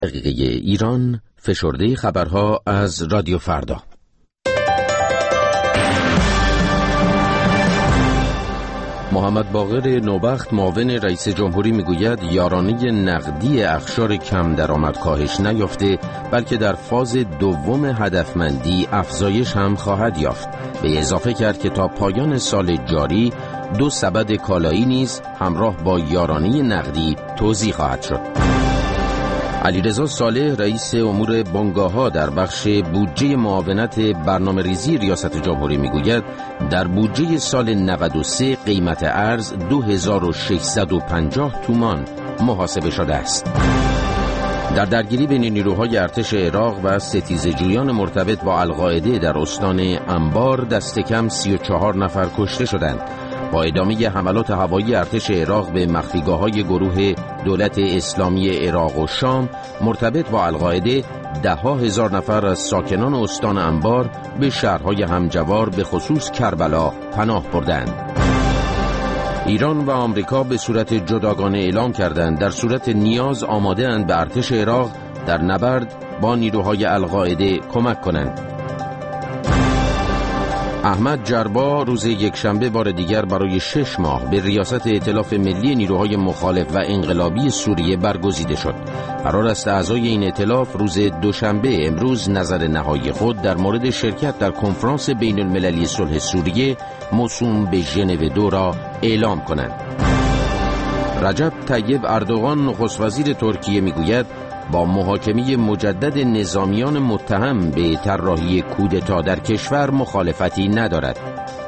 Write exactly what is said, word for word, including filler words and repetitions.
دقیقه ایران، فشرده خبرها از رادیو فردا. محمد باقر نوبخت معاون رئیس جمهوری میگوید یارانه نقدی اقشار کم درآمد کاهش نیافته، بلکه در فاز دوم هدفمندی افزایش هم خواهد یافت. به اضافه کرد که تا پایان سال جاری دو سبد کالایی نیز همراه با یارانه نقدی توزیع خواهد شد. علیرضا صالح رئیس امور بنگاه‌ها در بخش بودجه معاونت برنامه‌ریزی ریاست جمهوری میگوید در بودجه سال نود و سه قیمت ارز دو هزار و ششصد و پنجاه تومان محاسبه شده است. در درگیری بین نیروهای ارتش عراق و ستیزجویان مرتبط با القاعده در استان انبار دست کم سی و چهار نفر کشته شدند. با ادامه حملات هوایی ارتش عراق به مخفیگاه‌های گروه دولت اسلامی عراق و شام مرتبط با القاعده، ده ها هزار نفر از ساکنان استان انبار به شهرهای همجوار به خصوص کربلا پناه بردند. ایران و آمریکا به صورت جداگانه اعلام کردند در صورت نیاز آماده اند به ارتش عراق در نبرد با نیروهای القاعده کمک کنند. احمد جربا روز یکشنبه بار دیگر برای شش ماه به ریاست ائتلاف ملی نیروهای مخالف و انقلابی سوریه برگزیده شد. قرار است اعضای این ائتلاف روز دوشنبه امروز نظر نهایی خود در مورد شرکت در کنفرانس بین المللی صلح سوریه موسوم به ژنو دو را اعلام کنند. رجب طیب اردوغان نخست وزیر ترکیه میگوید با محاکمه مجدد نظامیان متهم به طراحی کودتا در کشور مخالفتی ندارد.